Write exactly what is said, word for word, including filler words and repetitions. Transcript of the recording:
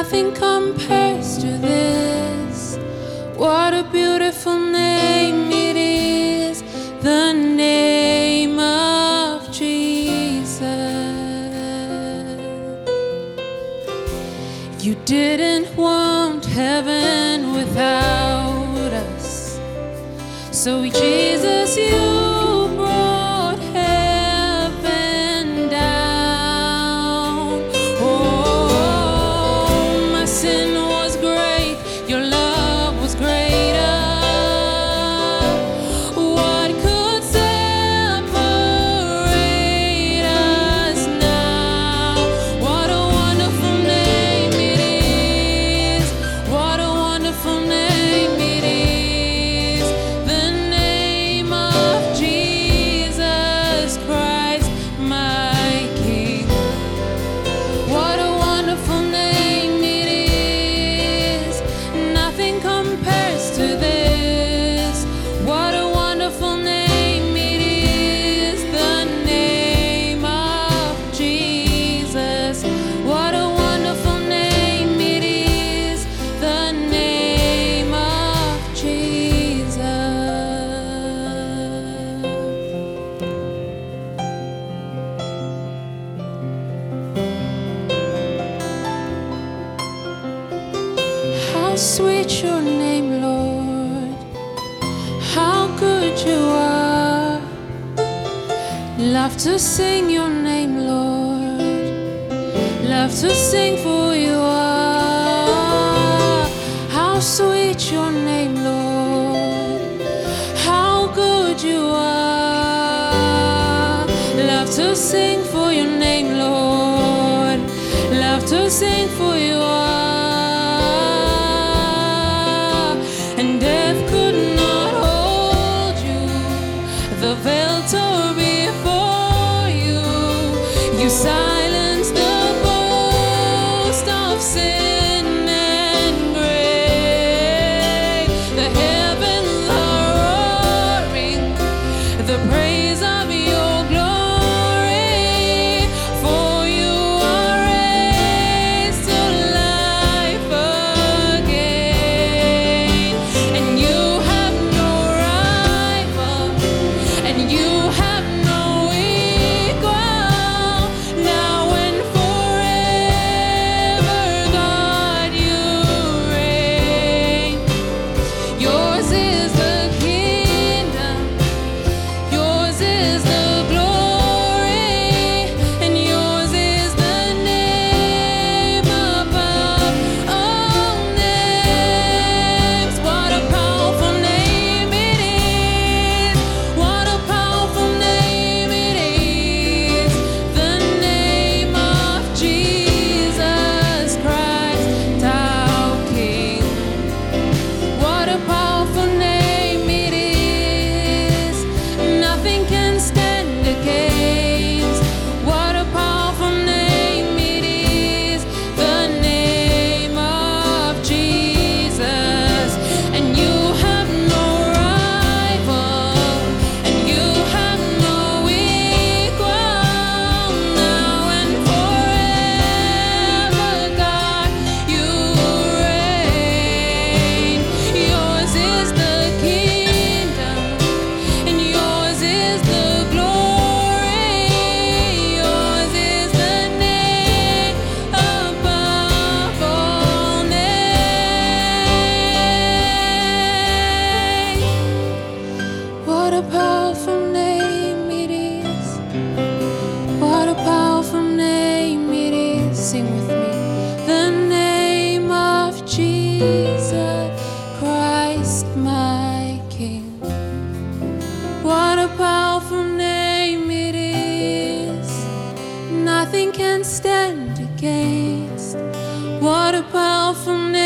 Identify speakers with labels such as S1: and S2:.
S1: Nothing compares to this. What a beautiful name it is, the name of Jesus. You didn't want heaven without us, so Jesus, you brought heaven down. Oh, my sin was great, your love was greater. What could separate us now? What a wonderful name it is. What a wonderful name it is. The name of Jesus Christ, my King. What a wonderful name it is. Nothing compares to this. What a wonderful name it is. The name of Jesus. What a wonderful name it is. The name of Jesus. How sweet your name, Lord. How good you are. Love to sing your name, Lord. Love to sing for you are. How sweet your name, Lord. How good you are. Love to sing for your name, Lord. Love to sing for you are. And death could not hold you. The veil tore before you. You silenced the boast of sin and grave. The heavens are roaring the praise of your glory. For you are raised to life again. And you have no rival, and you have no equal. Now and forever, God, you reign. Yours is the kingdom, yours is the glory, and yours is the name above all names. What a powerful name it is. What a powerful name it is. The name of Jesus Christ, our King. What a powerful name it is. Nothing can stand against. What a powerful name it is. The name of Jesus. And you have no rival, and you have no equal. Now and forever, God, you reign. Yours is the kingdom, and yours is the glory. Yours is the name above all names. What a powerful name it is. What a powerful name it is. Sing with me. The name of Jesus Christ, my King. What a powerful name it is. Nothing can stand against. What a powerful name.